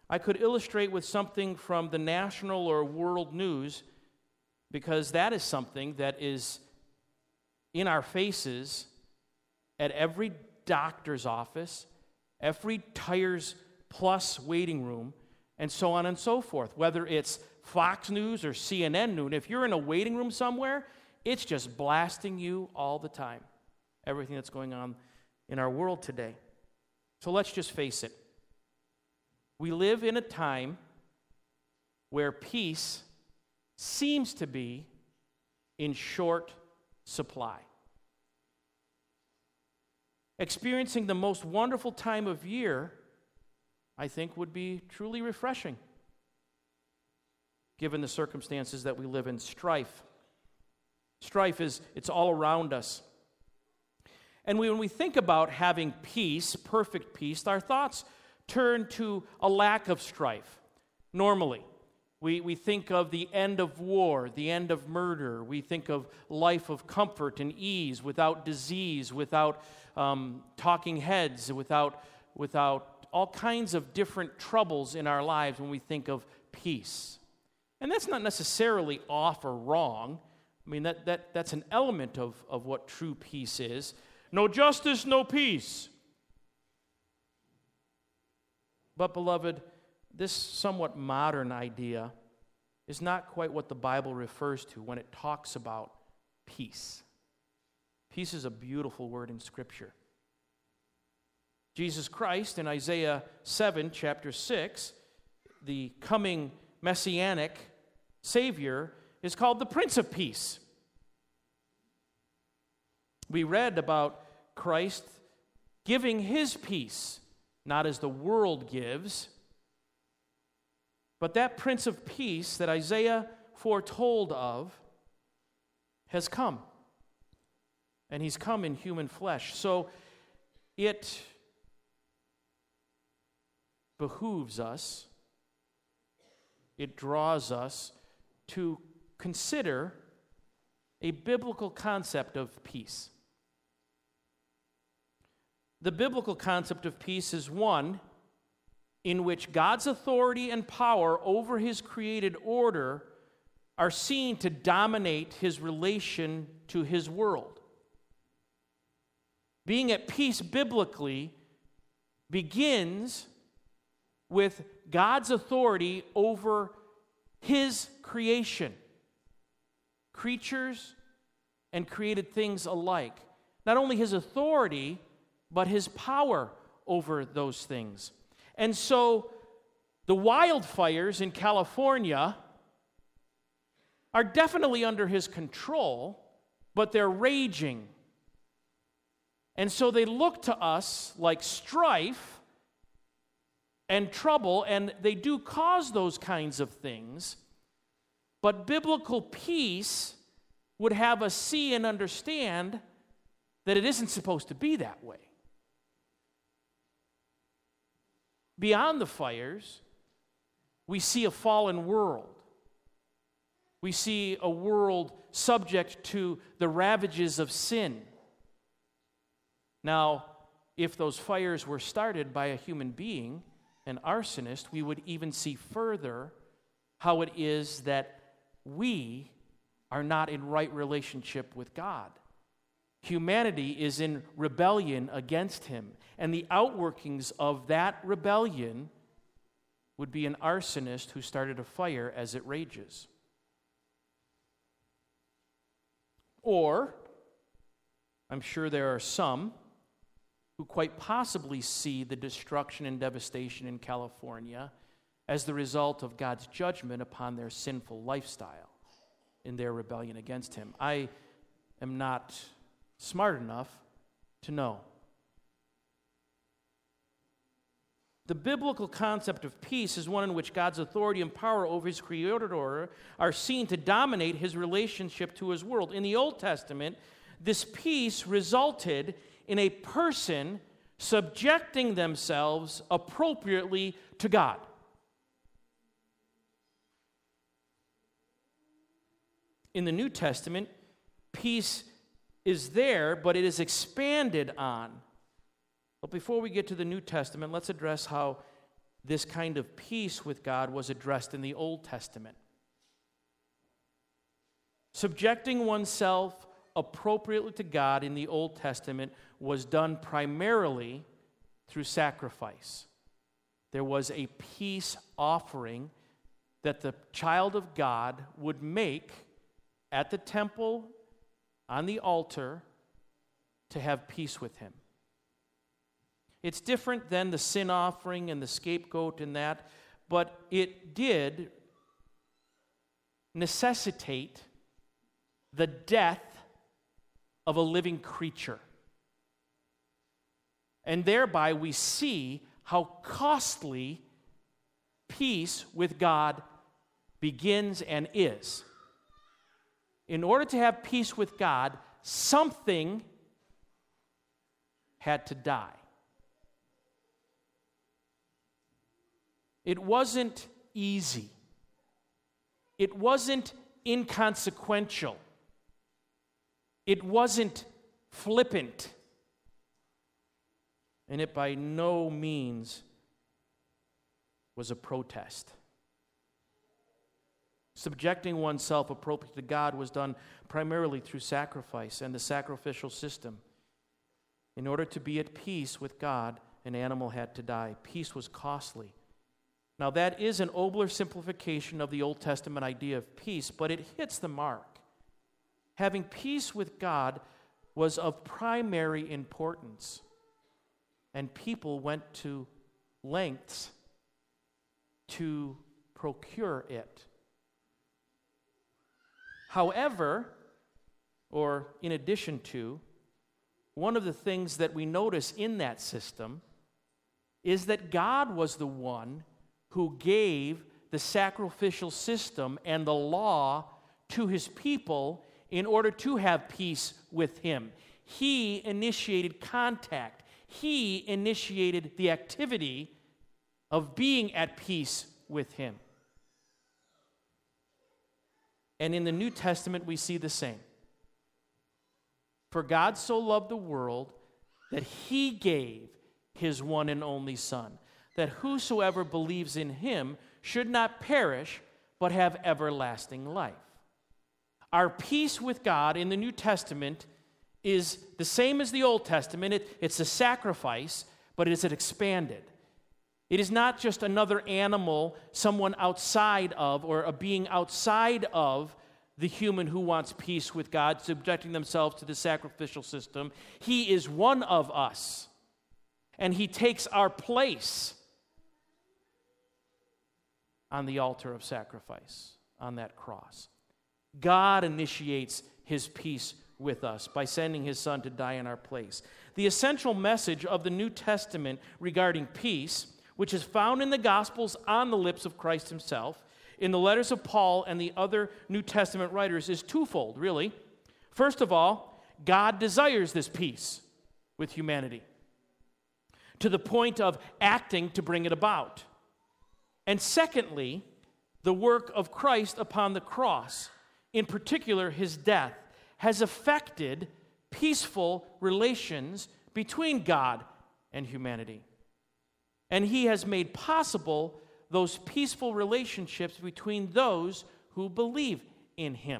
I could illustrate with something from the national or world news, because that is something that is in our faces at every doctor's office, every Tires Plus waiting room, and so on and so forth. Whether it's Fox News or CNN News, if you're in a waiting room somewhere, it's just blasting you all the time. Everything that's going on in our world today. So let's just face it. We live in a time where peace seems to be in short supply. Experiencing the most wonderful time of year, I think, would be truly refreshing, given the circumstances that we live in. Strife. It's all around us. And when we think about having peace, perfect peace, our thoughts turn to a lack of strife. Normally, we think of the end of war, the end of murder. We think of life of comfort and ease, without disease, without talking heads, without all kinds of different troubles in our lives when we think of peace. And that's not necessarily off or wrong. I mean, that's an element of what true peace is. No justice, no peace. But, beloved, this somewhat modern idea is not quite what the Bible refers to when it talks about peace. Peace is a beautiful word in Scripture. Jesus Christ, in Isaiah 7, chapter 6, the coming messianic Savior, is called the Prince of Peace. We read about Christ giving his peace, not as the world gives, but that Prince of Peace that Isaiah foretold of has come. And he's come in human flesh. So it behooves us, it draws us to consider a biblical concept of peace. The biblical concept of peace is one in which God's authority and power over his created order are seen to dominate his relation to his world. Being at peace biblically begins with God's authority over his creation, creatures and created things alike. Not only his authority, but his power over those things. And so the wildfires in California are definitely under his control, but they're raging. And so they look to us like strife and trouble, and they do cause those kinds of things. But biblical peace would have us see and understand that it isn't supposed to be that way. Beyond the fires, we see a fallen world. We see a world subject to the ravages of sin. Now, if those fires were started by a human being, an arsonist, we would even see further how it is that we are not in right relationship with God. Humanity is in rebellion against him, and the outworkings of that rebellion would be an arsonist who started a fire as it rages. Or, I'm sure there are some who quite possibly see the destruction and devastation in California as the result of God's judgment upon their sinful lifestyle in their rebellion against him. I am not smart enough to know. The biblical concept of peace is one in which God's authority and power over his created order are seen to dominate his relationship to his world. In the Old Testament, this peace resulted in a person subjecting themselves appropriately to God. In the New Testament, peace is there, but it is expanded on. But before we get to the New Testament, let's address how this kind of peace with God was addressed in the Old Testament. Subjecting oneself appropriately to God in the Old Testament was done primarily through sacrifice. There was a peace offering that the child of God would make at the temple, on the altar, to have peace with him. It's different than the sin offering and the scapegoat and that, but it did necessitate the death of a living creature. And thereby we see how costly peace with God begins and is. In order to have peace with God, something had to die. It wasn't easy. It wasn't inconsequential. It wasn't flippant. And it by no means was a protest. Subjecting oneself appropriately to God was done primarily through sacrifice and the sacrificial system. In order to be at peace with God, an animal had to die. Peace was costly. Now, that is an oversimplification of the Old Testament idea of peace, but it hits the mark. Having peace with God was of primary importance, and people went to lengths to procure it. However, or in addition to, one of the things that we notice in that system is that God was the one who gave the sacrificial system and the law to his people in order to have peace with him. He initiated contact. He initiated the activity of being at peace with him. And in the New Testament, we see the same. For God so loved the world that he gave his one and only Son, that whosoever believes in him should not perish, but have everlasting life. Our peace with God in the New Testament is the same as the Old Testament. It's a sacrifice, but it is expanded. It is not just another animal, someone outside of, or a being outside of the human who wants peace with God, subjecting themselves to the sacrificial system. He is one of us, and he takes our place on the altar of sacrifice, on that cross. God initiates his peace with us by sending his Son to die in our place. The essential message of the New Testament regarding peace, which is found in the Gospels on the lips of Christ himself, in the letters of Paul and the other New Testament writers, is twofold, really. First of all, God desires this peace with humanity to the point of acting to bring it about. And secondly, the work of Christ upon the cross, in particular his death, has affected peaceful relations between God and humanity. And he has made possible those peaceful relationships between those who believe in him.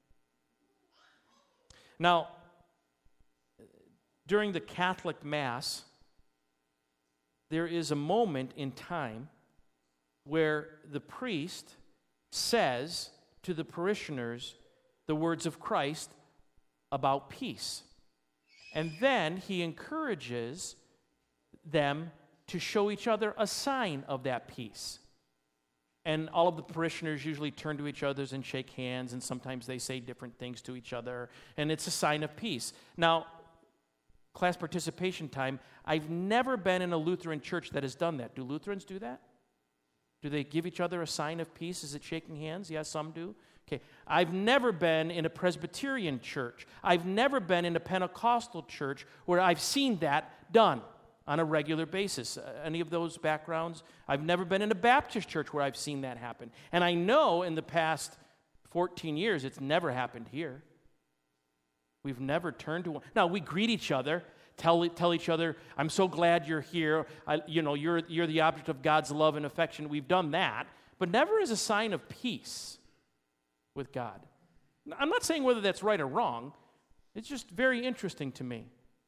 Now, during the Catholic Mass, there is a moment in time where the priest says to the parishioners the words of Christ about peace. And then he encourages them to show each other a sign of that peace. And all of the parishioners usually turn to each other and shake hands, and sometimes they say different things to each other, and it's a sign of peace. Now, class participation time, I've never been in a Lutheran church that has done that. Do Lutherans do that? Do they give each other a sign of peace? Is it shaking hands? Yes, some do. Okay. I've never been in a Presbyterian church. I've never been in a Pentecostal church where I've seen that done on a regular basis. Any of those backgrounds? I've never been in a Baptist church where I've seen that happen. And I know in the past 14 years it's never happened here. We've never turned to one. Now, we greet each other. tell each other, I'm so glad you're here. You're the object of God's love and affection. We've done that, but never as a sign of peace with God. I'm not saying whether that's right or wrong. It's just very interesting to me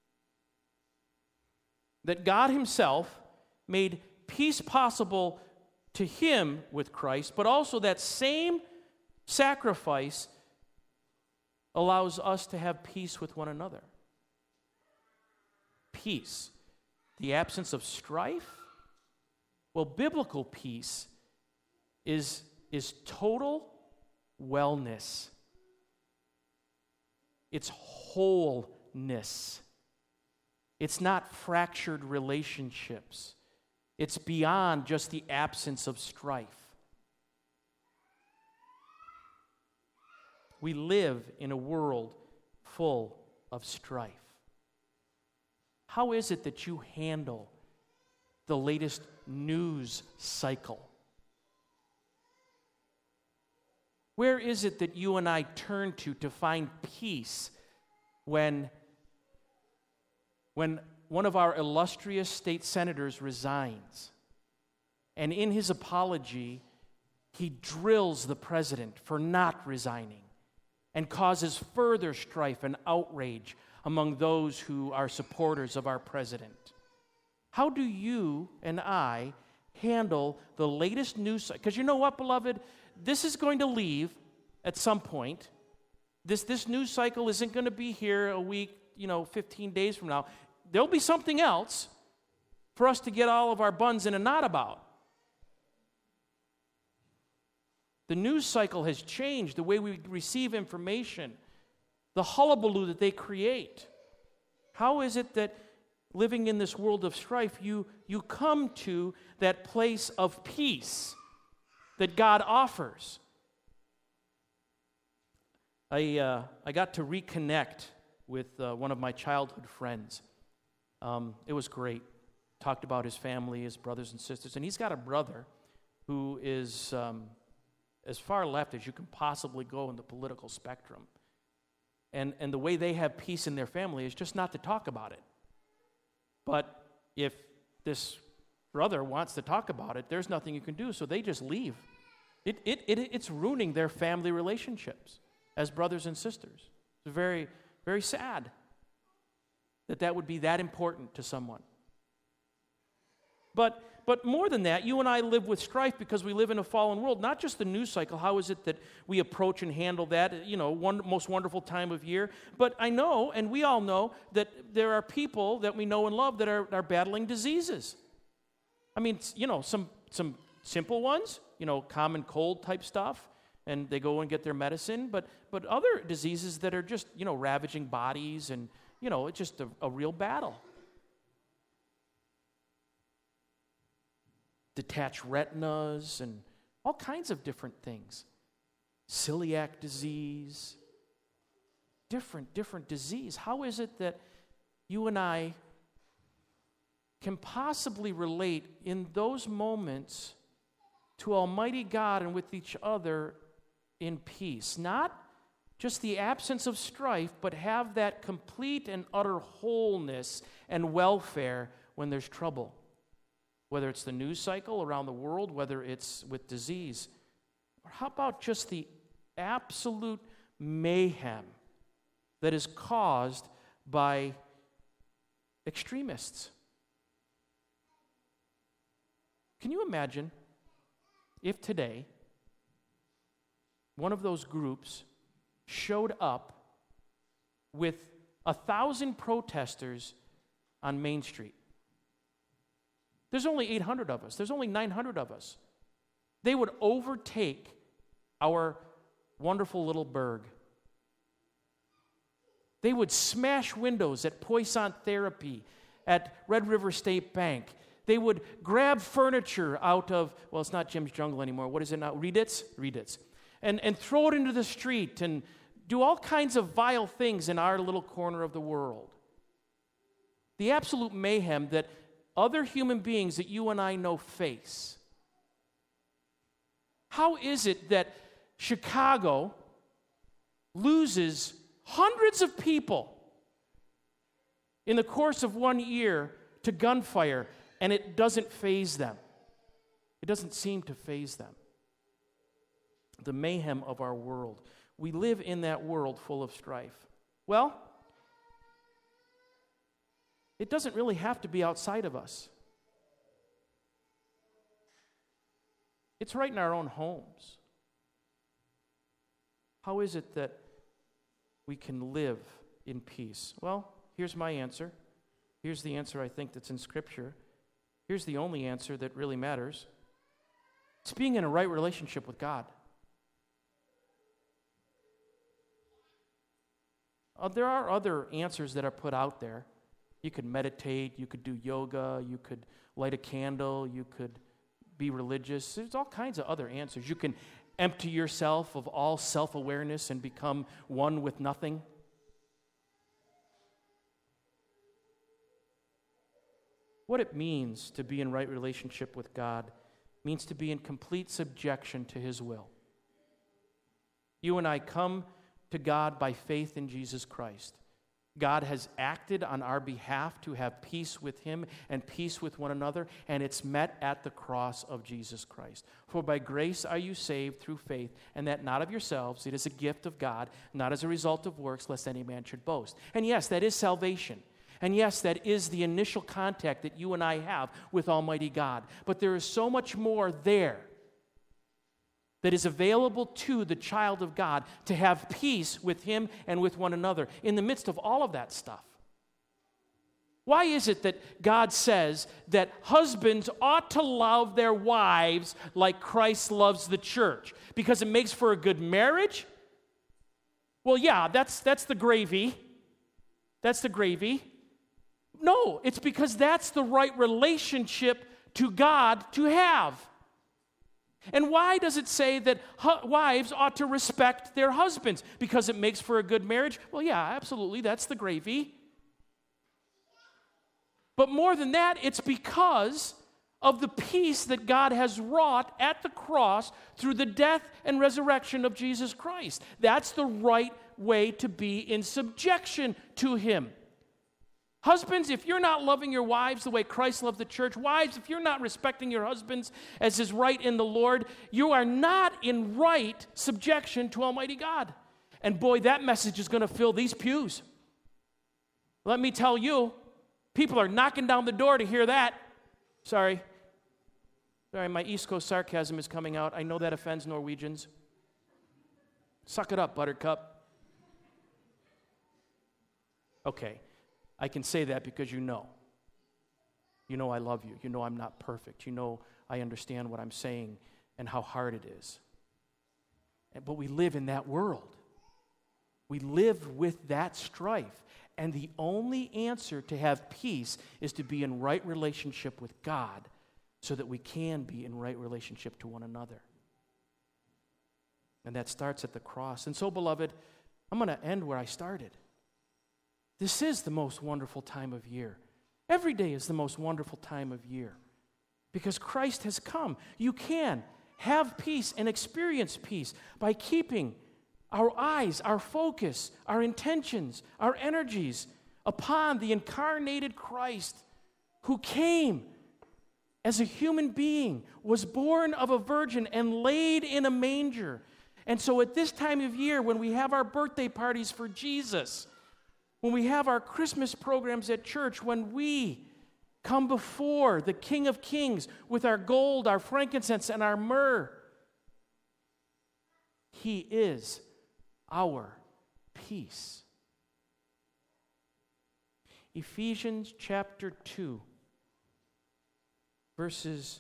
that God himself made peace possible to him with Christ, but also that same sacrifice allows us to have peace with one another. Peace, the absence of strife. Well, biblical peace is total wellness. It's wholeness. It's not fractured relationships. It's beyond just the absence of strife. We live in a world full of strife. How is it that you handle the latest news cycle? Where is it that you and I turn to find peace when one of our illustrious state senators resigns, and in his apology, he drills the president for not resigning and causes further strife and outrage among those who are supporters of our president? How do you and I handle the latest news? Because you know what, beloved? This is going to leave at some point. This news cycle isn't going to be here a week, 15 days from now. There'll be something else for us to get all of our buns in a knot about. The news cycle has changed the way we receive information, the hullabaloo that they create. How is it that living in this world of strife, you come to that place of peace that God offers? I got to reconnect with one of my childhood friends. It was great. Talked about his family, his brothers and sisters, and he's got a brother who is as far left as you can possibly go in the political spectrum. And the way they have peace in their family is just not to talk about it. But if this brother wants to talk about it, there's nothing you can do, so they just leave. It's ruining their family relationships as brothers and sisters. It's very, very sad that would be that important to someone. But more than that, you and I live with strife because we live in a fallen world. Not just the news cycle. How is it that we approach and handle that? One most wonderful time of year. But I know, and we all know, that there are people that we know and love that are battling diseases. I mean, some simple ones, common cold type stuff, and they go and get their medicine. But other diseases that are just, ravaging bodies, and, it's just a real battle. Detached retinas and all kinds of different things. Celiac disease. Different disease. How is it that you and I can possibly relate in those moments to Almighty God and with each other in peace? Not just the absence of strife, but have that complete and utter wholeness and welfare when there's trouble. Whether it's the news cycle around the world, whether it's with disease. Or how about just the absolute mayhem that is caused by extremists? Can you imagine if today one of those groups showed up with 1,000 protesters on Main Street? There's only 800 of us. There's only 900 of us. They would overtake our wonderful little burg. They would smash windows at Poisson Therapy, at Red River State Bank. They would grab furniture out of, well, it's not Jim's Jungle anymore. What is it now? Reeditz. And throw it into the street and do all kinds of vile things in our little corner of the world. The absolute mayhem that other human beings that you and I know face. How is it that Chicago loses hundreds of people in the course of 1 year to gunfire, and it doesn't faze them. It doesn't seem to faze them. The mayhem of our world. We live in that world full of strife. Well, it doesn't really have to be outside of us. It's right in our own homes. How is it that we can live in peace? Well, here's my answer. Here's the answer I think that's in Scripture. Here's the only answer that really matters. It's being in a right relationship with God. There are other answers that are put out there. You could meditate, you could do yoga, you could light a candle, you could be religious. There's all kinds of other answers. You can empty yourself of all self-awareness and become one with nothing. What it means to be in right relationship with God means to be in complete subjection to His will. You and I come to God by faith in Jesus Christ. God has acted on our behalf to have peace with Him and peace with one another, and it's met at the cross of Jesus Christ. For by grace are you saved through faith, and that not of yourselves, it is a gift of God, not as a result of works, lest any man should boast. And yes, that is salvation. And yes, that is the initial contact that you and I have with Almighty God. But there is so much more there that is available to the child of God to have peace with Him and with one another in the midst of all of that stuff. Why is it that God says that husbands ought to love their wives like Christ loves the church? Because it makes for a good marriage? Well, yeah, that's the gravy. That's the gravy. No, it's because that's the right relationship to God to have. And why does it say that wives ought to respect their husbands? Because it makes for a good marriage? Well, yeah, absolutely, that's the gravy. But more than that, it's because of the peace that God has wrought at the cross through the death and resurrection of Jesus Christ. That's the right way to be in subjection to Him. Husbands, if you're not loving your wives the way Christ loved the church, wives, if you're not respecting your husbands as is right in the Lord, you are not in right subjection to Almighty God. And boy, that message is going to fill these pews. Let me tell you, people are knocking down the door to hear that. Sorry, my East Coast sarcasm is coming out. I know that offends Norwegians. Suck it up, Buttercup. Okay. I can say that because you know. You know I love you. You know I'm not perfect. You know I understand what I'm saying and how hard it is. But we live in that world. We live with that strife. And the only answer to have peace is to be in right relationship with God so that we can be in right relationship to one another. And that starts at the cross. And so, beloved, I'm going to end where I started. This is the most wonderful time of year. Every day is the most wonderful time of year because Christ has come. You can have peace and experience peace by keeping our eyes, our focus, our intentions, our energies upon the incarnated Christ who came as a human being, was born of a virgin and laid in a manger. And so at this time of year, when we have our birthday parties for Jesus, when we have our Christmas programs at church, when we come before the King of Kings with our gold, our frankincense, and our myrrh, He is our peace. Ephesians chapter 2, verses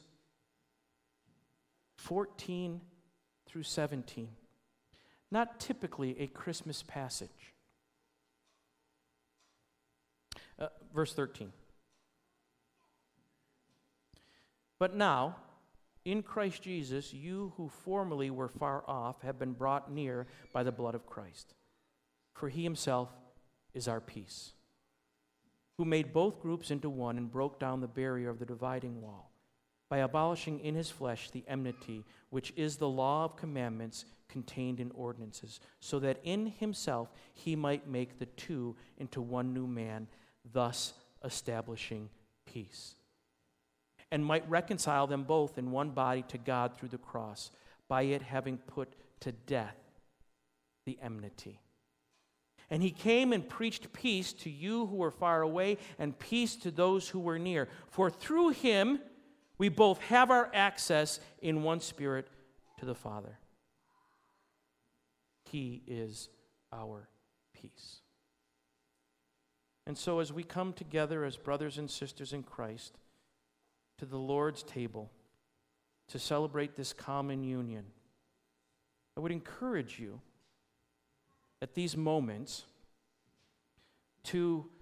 14 through 17. Not typically a Christmas passage. Verse 13. But now, in Christ Jesus, you who formerly were far off have been brought near by the blood of Christ. For He Himself is our peace, who made both groups into one and broke down the barrier of the dividing wall, by abolishing in His flesh the enmity, which is the law of commandments contained in ordinances, so that in Himself He might make the two into one new man, thus establishing peace, and might reconcile them both in one body to God through the cross, by it having put to death the enmity. And he came and preached peace to you who were far away, and peace to those who were near. For through him we both have our access in one Spirit to the Father. He is our peace. And so as we come together as brothers and sisters in Christ to the Lord's table to celebrate this common union, I would encourage you at these moments to